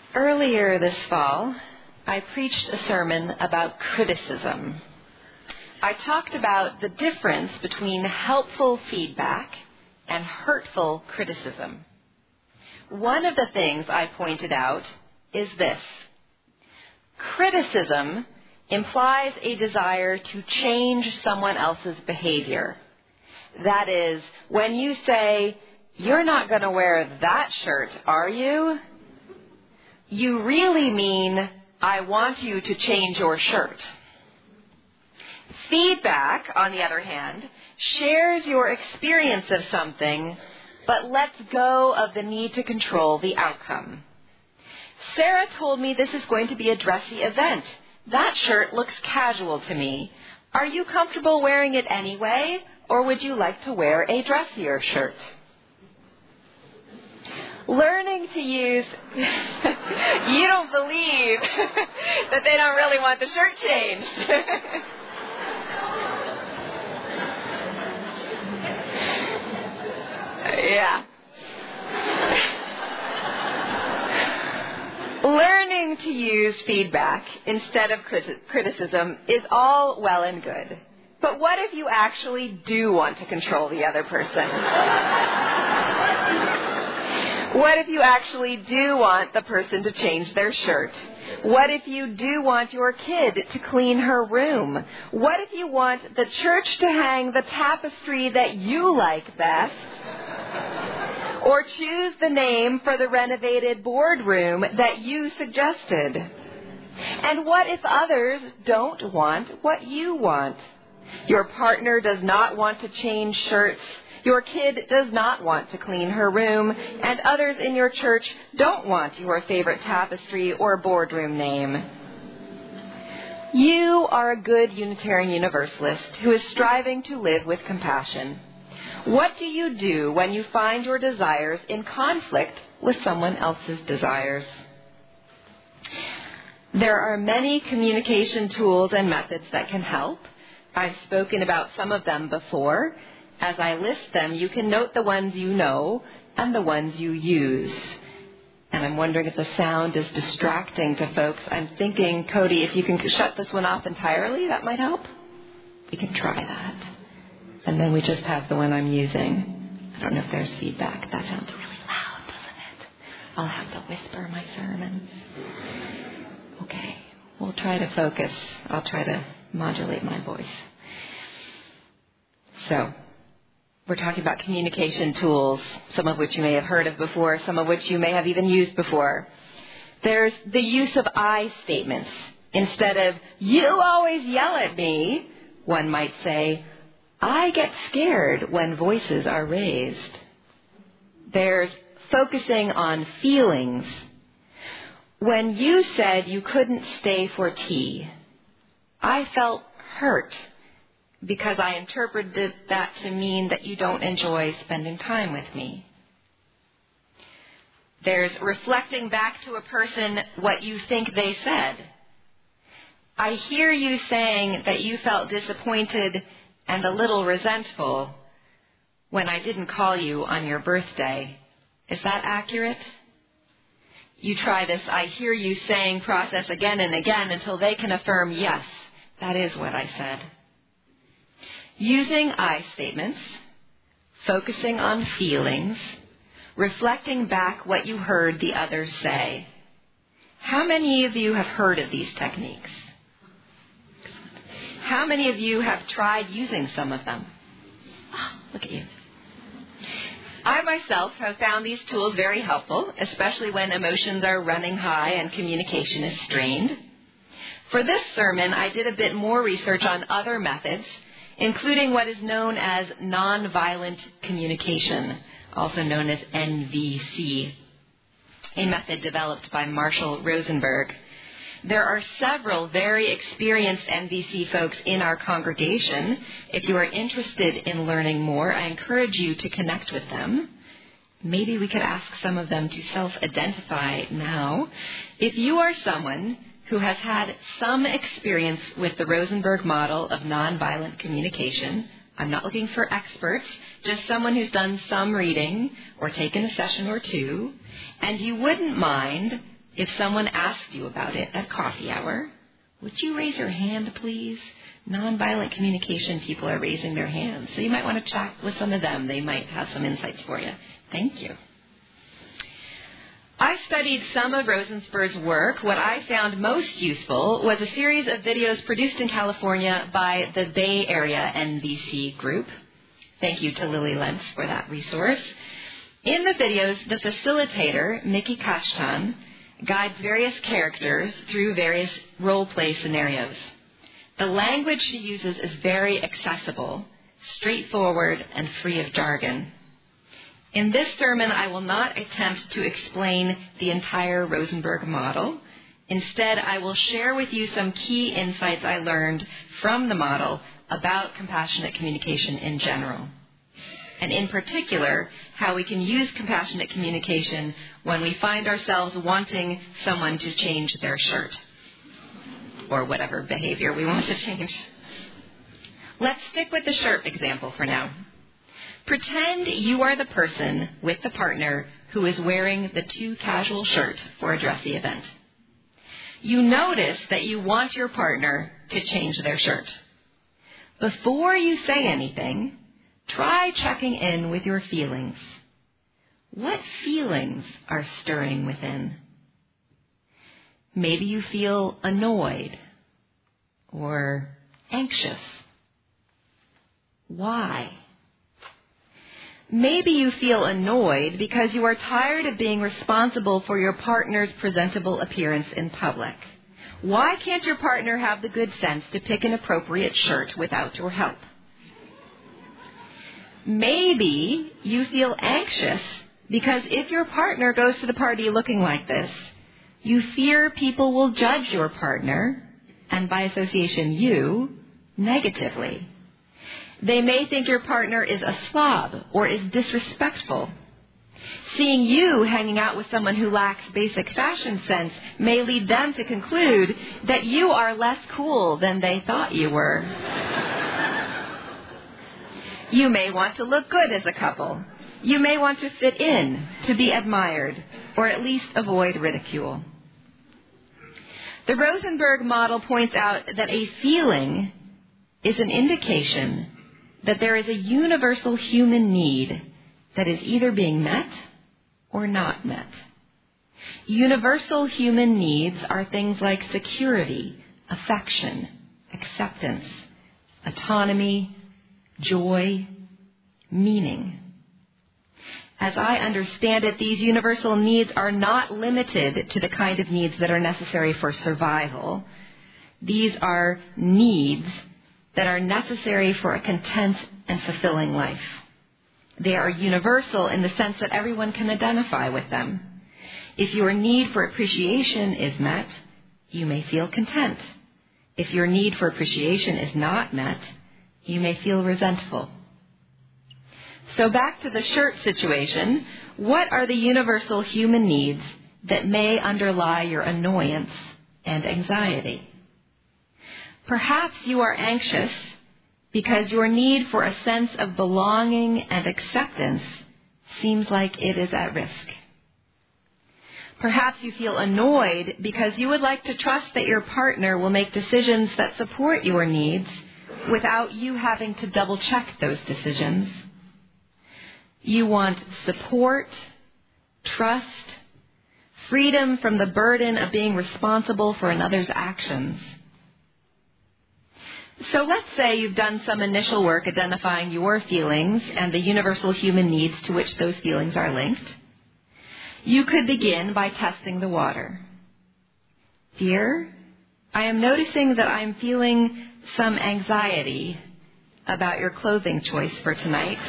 Earlier this fall, I preached a sermon about criticism. I talked about the difference between helpful feedback and hurtful criticism. One of the things I pointed out is this. Criticism implies a desire to change someone else's behavior. That is, when you say, "You're not going to wear that shirt, are you?" you really mean, "I want you to change your shirt." Feedback, on the other hand, shares your experience of something, but lets go of the need to control the outcome. Sarah told me this is going to be a dressy event. That shirt looks casual to me. Are you comfortable wearing it anyway, or would you like to wear a dressier shirt? Learning to use, you don't believe that they don't really want the shirt changed. Yeah. Learning to use feedback instead of criticism is all well and good. But what if you actually do want to control the other person? What if you actually do want the person to change their shirt? What if you do want your kid to clean her room? What if you want the church to hang the tapestry that you like best? Or choose the name for the renovated boardroom that you suggested? And what if others don't want what you want? Your partner does not want to change shirts. Your kid does not want to clean her room, and others in your church don't want your favorite tapestry or boardroom name. You are a good Unitarian Universalist who is striving to live with compassion. What do you do when you find your desires in conflict with someone else's desires? There are many communication tools and methods that can help. I've spoken about some of them before. As I list them, you can note the ones you know and the ones you use. And I'm wondering if the sound is distracting to folks. I'm thinking, Cody, if you can shut this one off entirely, that might help. We can try that. And then we just have the one I'm using. I don't know if there's feedback. That sounds really loud, doesn't it? I'll have to whisper my sermons. Okay, we'll try to focus. I'll try to modulate my voice. So, we're talking about communication tools, some of which you may have heard of before, some of which you may have even used before. There's the use of I statements. Instead of, "You always yell at me," one might say, "I get scared when voices are raised." There's focusing on feelings. When you said you couldn't stay for tea, I felt hurt because I interpreted that to mean that you don't enjoy spending time with me. There's reflecting back to a person what you think they said. I hear you saying that you felt disappointed and a little resentful when I didn't call you on your birthday. Is that accurate? You try this "I hear you saying" process again and again until they can affirm, "Yes, that is what I said." Using I statements, focusing on feelings, reflecting back what you heard the others say. How many of you have heard of these techniques? How many of you have tried using some of them? Oh, look at you. I myself have found these tools very helpful, especially when emotions are running high and communication is strained. For this sermon, I did a bit more research on other methods, including what is known as nonviolent communication, also known as NVC, a method developed by Marshall Rosenberg. There are several very experienced NVC folks in our congregation. If you are interested in learning more, I encourage you to connect with them. Maybe we could ask some of them to self-identify now. If you are someone who has had some experience with the Rosenberg model of nonviolent communication, I'm not looking for experts, just someone who's done some reading or taken a session or two, and you wouldn't mind If someone asked you about it at coffee hour, would you raise your hand, please? Nonviolent communication people are raising their hands. So you might want to chat with some of them. They might have some insights for you. Thank you. I studied some of Rosensberg's work. What I found most useful was a series of videos produced in California by the Bay Area NVC group. Thank you to Lily Lentz for that resource. In the videos, the facilitator, Mickey Kashtan, guides various characters through various role-play scenarios. The language she uses is very accessible, straightforward, and free of jargon. In this sermon, I will not attempt to explain the entire Rosenberg model. Instead, I will share with you some key insights I learned from the model about compassionate communication in general. And in particular, how we can use compassionate communication when we find ourselves wanting someone to change their shirt or whatever behavior we want to change. Let's stick with the shirt example for now. Pretend you are the person with the partner who is wearing the too casual shirt for a dressy event. You notice that you want your partner to change their shirt. Before you say anything, try checking in with your feelings. What feelings are stirring within? Maybe you feel annoyed or anxious. Why? Maybe you feel annoyed because you are tired of being responsible for your partner's presentable appearance in public. Why can't your partner have the good sense to pick an appropriate shirt without your help? Maybe you feel anxious because if your partner goes to the party looking like this, you fear people will judge your partner, and by association you, negatively. They may think your partner is a slob or is disrespectful. Seeing you hanging out with someone who lacks basic fashion sense may lead them to conclude that you are less cool than they thought you were. You may want to look good as a couple. You may want to fit in, to be admired, or at least avoid ridicule. The Rosenberg model points out that a feeling is an indication that there is a universal human need that is either being met or not met. Universal human needs are things like security, affection, acceptance, autonomy, joy, meaning. As I understand it, these universal needs are not limited to the kind of needs that are necessary for survival. These are needs that are necessary for a content and fulfilling life. They are universal in the sense that everyone can identify with them. If your need for appreciation is met, you may feel content. If your need for appreciation is not met, you may feel resentful. So back to the shirt situation, what are the universal human needs that may underlie your annoyance and anxiety? Perhaps you are anxious because your need for a sense of belonging and acceptance seems like it is at risk. Perhaps you feel annoyed because you would like to trust that your partner will make decisions that support your needs without you having to double-check those decisions. You want support, trust, freedom from the burden of being responsible for another's actions. So let's say you've done some initial work identifying your feelings and the universal human needs to which those feelings are linked. You could begin by testing the water. Dear, I am noticing that I'm feeling some anxiety about your clothing choice for tonight.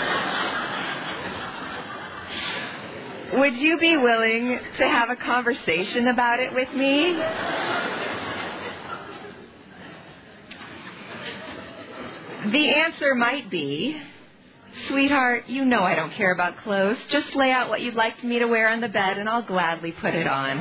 Would you be willing to have a conversation about it with me? The answer might be, sweetheart, you know I don't care about clothes. Just lay out what you'd like me to wear on the bed and I'll gladly put it on.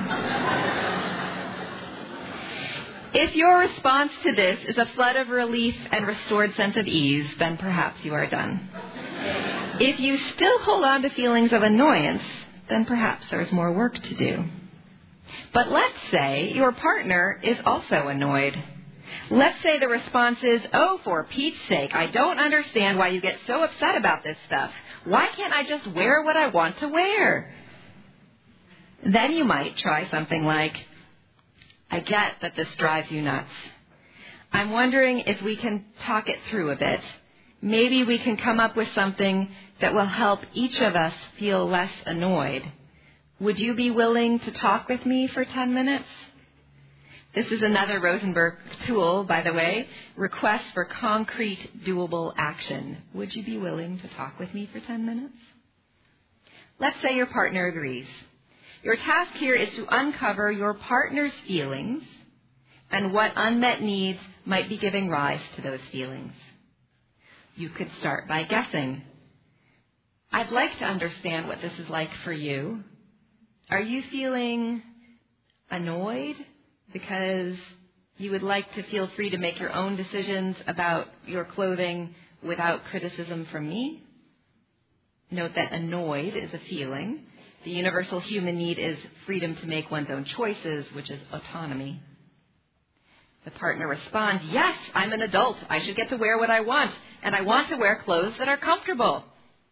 If your response to this is a flood of relief and restored sense of ease, then perhaps you are done. If you still hold on to feelings of annoyance, then perhaps there's more work to do. But let's say your partner is also annoyed. Let's say the response is, "Oh, for Pete's sake, I don't understand why you get so upset about this stuff. Why can't I just wear what I want to wear?" Then you might try something like, "I get that this drives you nuts. I'm wondering if we can talk it through a bit. Maybe we can come up with something that will help each of us feel less annoyed. Would you be willing to talk with me for 10 minutes? This is another Rosenberg tool, by the way, request for concrete, doable action. Would you be willing to talk with me for 10 minutes? Let's say your partner agrees. Your task here is to uncover your partner's feelings and what unmet needs might be giving rise to those feelings. You could start by guessing. I'd like to understand what this is like for you. Are you feeling annoyed because you would like to feel free to make your own decisions about your clothing without criticism from me? Note that annoyed is a feeling. The universal human need is freedom to make one's own choices, which is autonomy. The partner responds, "Yes, I'm an adult. I should get to wear what I want, and I want to wear clothes that are comfortable."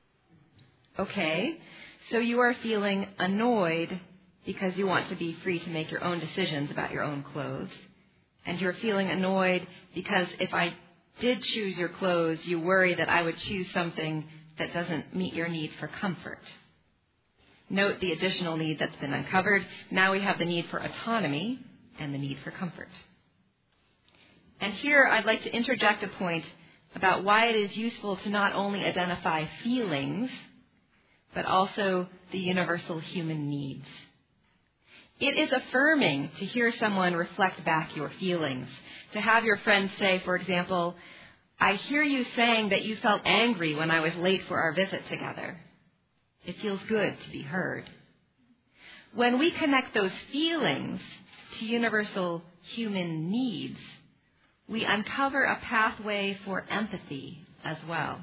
Okay, so you are feeling annoyed because you want to be free to make your own decisions about your own clothes. And you're feeling annoyed because if I did choose your clothes, you worry that I would choose something that doesn't meet your need for comfort. Note the additional need that's been uncovered. Now we have the need for autonomy and the need for comfort. And here I'd like to interject a point about why it is useful to not only identify feelings, but also the universal human needs. It is affirming to hear someone reflect back your feelings. To have your friend say, for example, "I hear you saying that you felt angry when I was late for our visit together." It feels good to be heard. When we connect those feelings to universal human needs, we uncover a pathway for empathy as well.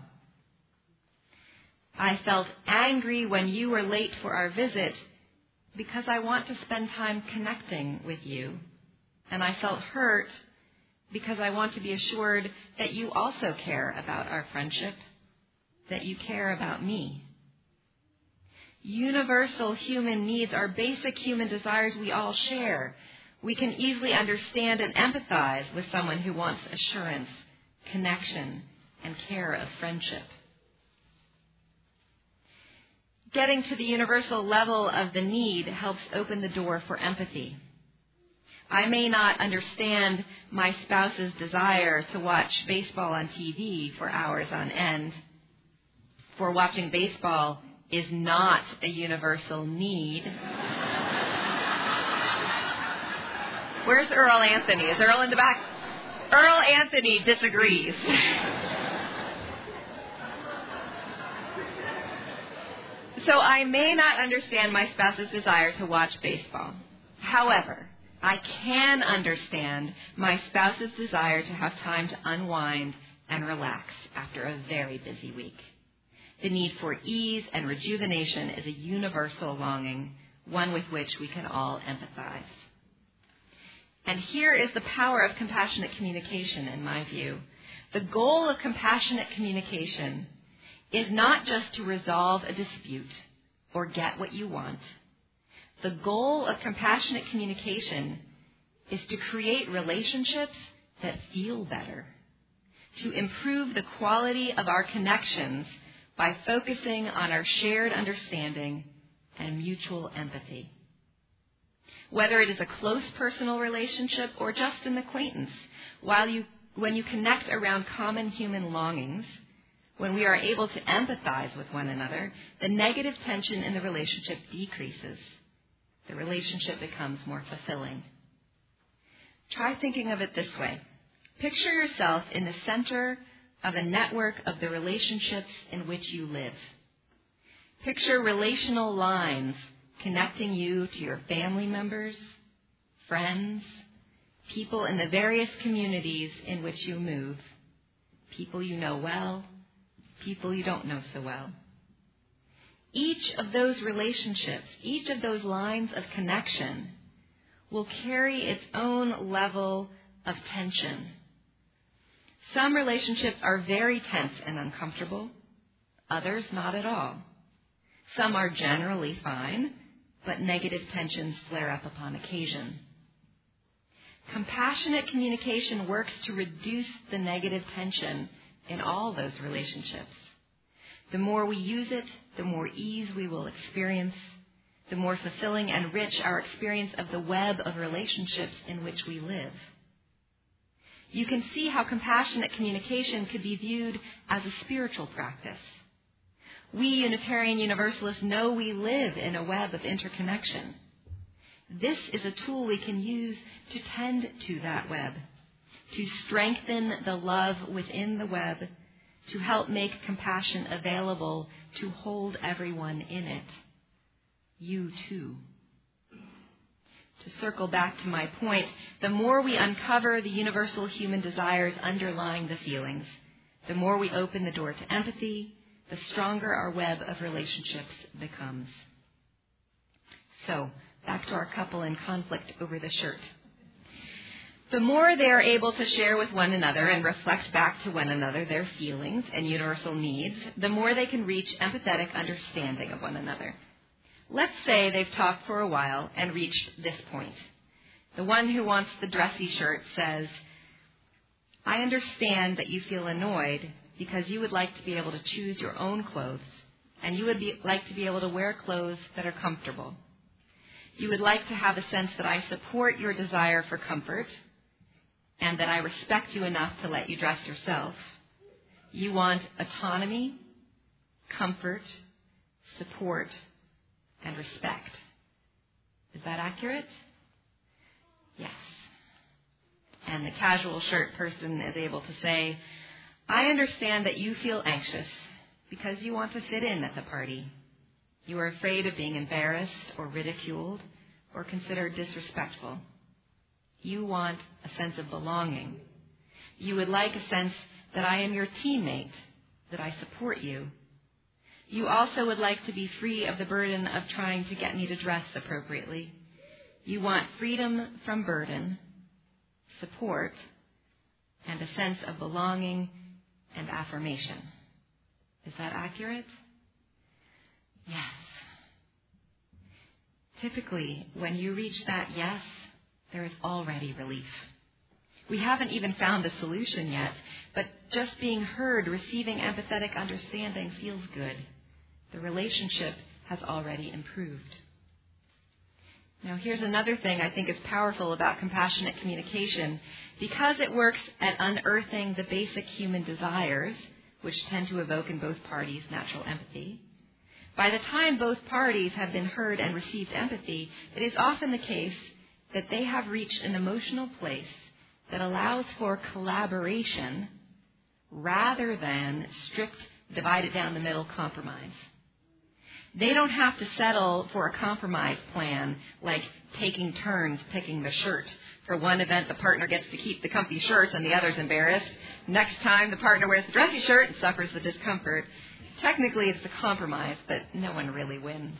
I felt angry when you were late for our visit because I want to spend time connecting with you. And I felt hurt because I want to be assured that you also care about our friendship, that you care about me. Universal human needs are basic human desires we all share. We can easily understand and empathize with someone who wants assurance, connection, and care of friendship. Getting to the universal level of the need helps open the door for empathy. I may not understand my spouse's desire to watch baseball on TV for hours on end, for watching baseball is not a universal need. Where's Earl Anthony? Is Earl in the back? Earl Anthony disagrees. So I may not understand my spouse's desire to watch baseball. However, I can understand my spouse's desire to have time to unwind and relax after a very busy week. The need for ease and rejuvenation is a universal longing, one with which we can all empathize. And here is the power of compassionate communication, in my view. The goal of compassionate communication is not just to resolve a dispute or get what you want. The goal of compassionate communication is to create relationships that feel better, to improve the quality of our connections by focusing on our shared understanding and mutual empathy. Whether it is a close personal relationship or just an acquaintance, when you connect around common human longings, when we are able to empathize with one another, the negative tension in the relationship decreases. The relationship becomes more fulfilling. Try thinking of it this way. Picture yourself in the center of a network of the relationships in which you live. Picture relational lines connecting you to your family members, friends, people in the various communities in which you move, people you know well, people you don't know so well. Each of those relationships, each of those lines of connection will carry its own level of tension. Some relationships are very tense and uncomfortable, others not at all. Some are generally fine, but negative tensions flare up upon occasion. Compassionate communication works to reduce the negative tension in all those relationships. The more we use it, the more ease we will experience, the more fulfilling and rich our experience of the web of relationships in which we live. You can see how compassionate communication could be viewed as a spiritual practice. We Unitarian Universalists know we live in a web of interconnection. This is a tool we can use to tend to that web, to strengthen the love within the web, to help make compassion available to hold everyone in it. You too. To circle back to my point, the more we uncover the universal human desires underlying the feelings, the more we open the door to empathy, the stronger our web of relationships becomes. So, back to our couple in conflict over the shirt. The more they are able to share with one another and reflect back to one another their feelings and universal needs, the more they can reach empathetic understanding of one another. Let's say they've talked for a while and reached this point. The one who wants the dressy shirt says, "I understand that you feel annoyed because you would like to be able to choose your own clothes, and you would like to be able to wear clothes that are comfortable. You would like to have a sense that I support your desire for comfort and that I respect you enough to let you dress yourself. You want autonomy, comfort, support, and respect." Is that accurate? Yes. And the casual shirt person is able to say, "I understand that you feel anxious because you want to fit in at the party. You are afraid of being embarrassed or ridiculed or considered disrespectful. You want a sense of belonging. You would like a sense that I am your teammate, that I support you. You also would like to be free of the burden of trying to get me to dress appropriately. You want freedom from burden, support, and a sense of belonging and affirmation." Is that accurate? Yes. Typically, when you reach that yes, there is already relief. We haven't even found the solution yet, but just being heard, receiving empathetic understanding feels good. The relationship has already improved. Now, here's another thing I think is powerful about compassionate communication. Because it works at unearthing the basic human desires, which tend to evoke in both parties natural empathy, by the time both parties have been heard and received empathy, it is often the case that they have reached an emotional place that allows for collaboration rather than strict, divide-it-down-the-middle compromise. They don't have to settle for a compromise plan like taking turns picking the shirt. For one event, the partner gets to keep the comfy shirt and the other's embarrassed. Next time, the partner wears the dressy shirt and suffers the discomfort. Technically, it's a compromise, but no one really wins.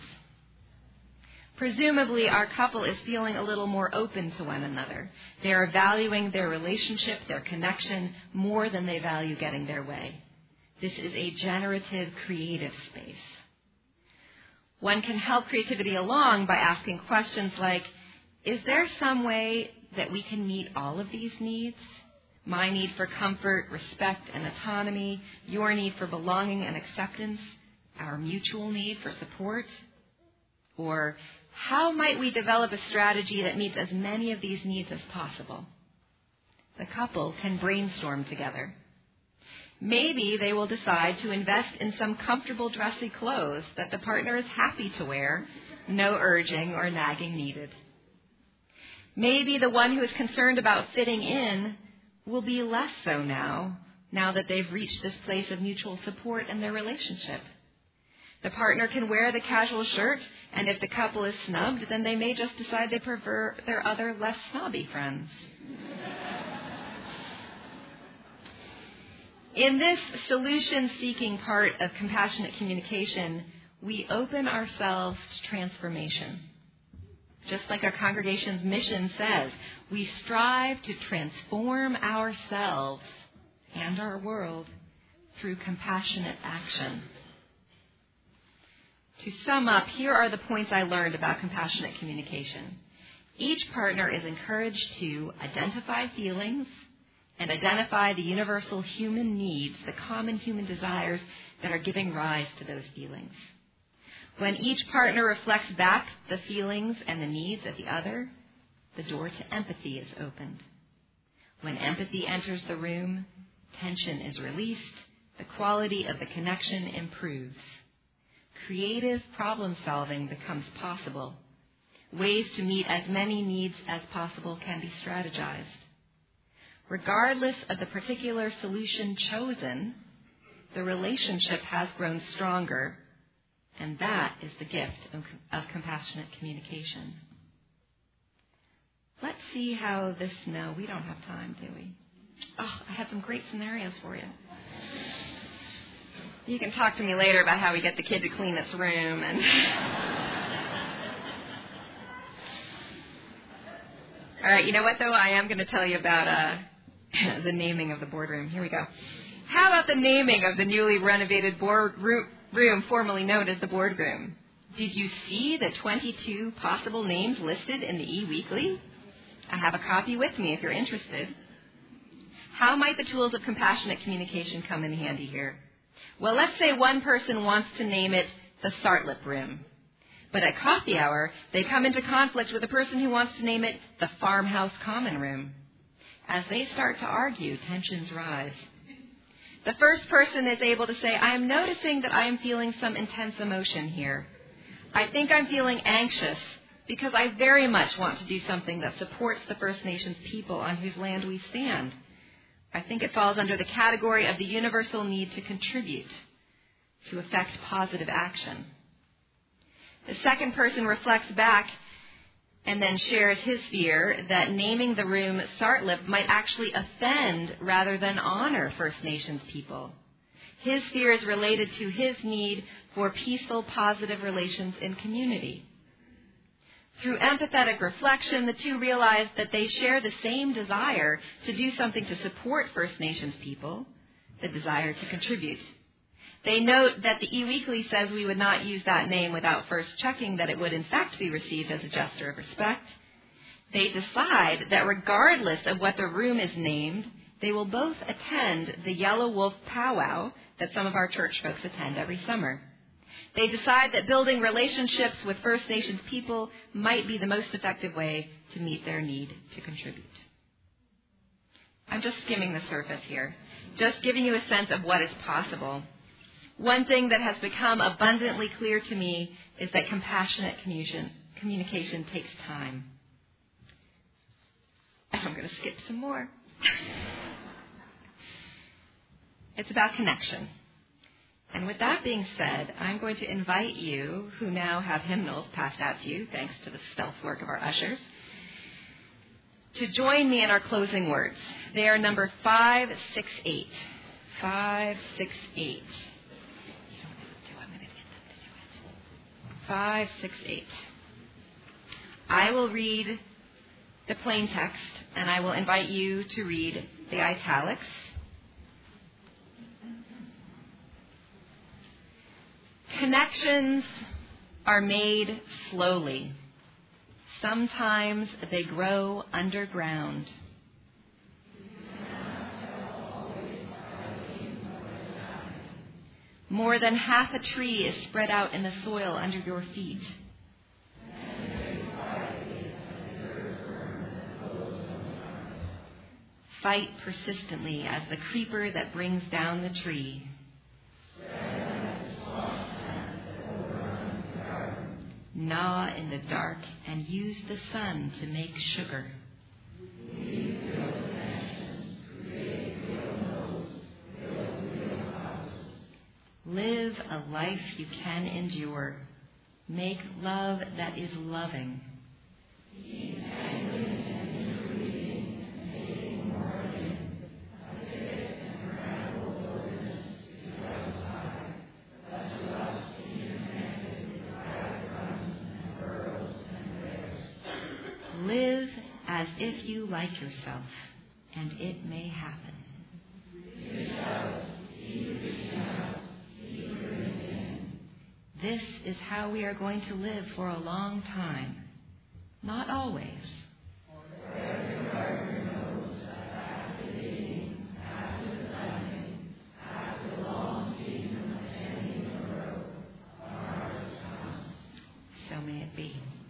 Presumably, our couple is feeling a little more open to one another. They are valuing their relationship, their connection, more than they value getting their way. This is a generative, creative space. One can help creativity along by asking questions like, is there some way that we can meet all of these needs? My need for comfort, respect, and autonomy, your need for belonging and acceptance, our mutual need for support? Or how might we develop a strategy that meets as many of these needs as possible? The couple can brainstorm together. Maybe they will decide to invest in some comfortable dressy clothes that the partner is happy to wear, no urging or nagging needed. Maybe the one who is concerned about fitting in will be less so now that they've reached this place of mutual support in their relationship. The partner can wear the casual shirt, and if the couple is snubbed, then they may just decide they prefer their other less snobby friends. In this solution-seeking part of compassionate communication, we open ourselves to transformation. Just like our congregation's mission says, we strive to transform ourselves and our world through compassionate action. To sum up, here are the points I learned about compassionate communication. Each partner is encouraged to identify feelings and identify the universal human needs, the common human desires that are giving rise to those feelings. When each partner reflects back the feelings and the needs of the other, the door to empathy is opened. When empathy enters the room, tension is released, the quality of the connection improves. Creative problem solving becomes possible. Ways to meet as many needs as possible can be strategized. Regardless of the particular solution chosen, the relationship has grown stronger, and that is the gift of compassionate communication. Let's see how this... No, we don't have time, do we? Oh, I have some great scenarios for you. You can talk to me later about how we get the kid to clean its room and... All right, you know what, though? I am going to tell you about the naming of the boardroom. Here we go. How about the naming of the newly renovated boardroom formerly known as the boardroom? Did you see the 22 possible names listed in the e-weekly? I have a copy with me if you're interested. How might the tools of compassionate communication come in handy here? Well, let's say one person wants to name it the Sartlip Room. But at coffee hour, they come into conflict with a person who wants to name it the Farmhouse Common Room. As they start to argue, tensions rise. The first person is able to say, I am noticing that I am feeling some intense emotion here. I think I'm feeling anxious because I very much want to do something that supports the First Nations people on whose land we stand. I think it falls under the category of the universal need to contribute, to effect positive action. The second person reflects back and then shares his fear that naming the room Sartlip might actually offend rather than honor First Nations people. His fear is related to his need for peaceful, positive relations in community. Through empathetic reflection, the two realize that they share the same desire to do something to support First Nations people, the desire to contribute. They note that the e-weekly says we would not use that name without first checking that it would in fact be received as a gesture of respect. They decide that regardless of what the room is named, they will both attend the Yellow Wolf Powwow that some of our church folks attend every summer. They decide that building relationships with First Nations people might be the most effective way to meet their need to contribute. I'm just skimming the surface here, just giving you a sense of what is possible. One thing that has become abundantly clear to me is that compassionate communication takes time. And I'm going to skip some more. It's about connection. And with that being said, I'm going to invite you, who now have hymnals passed out to you, thanks to the stealth work of our ushers, to join me in our closing words. They are number 568. 568. 568. I will read the plain text, and I will invite you to read the italics. Connections are made slowly. Sometimes they grow underground. More than half a tree is spread out in the soil under your feet. Fight persistently as the creeper that brings down the tree. Gnaw in the dark and use the sun to make sugar. Live a life you can endure. Make love that is loving. Live as if you like yourself, and it may happen. This is how we are going to live for a long time. Not always. So may it be.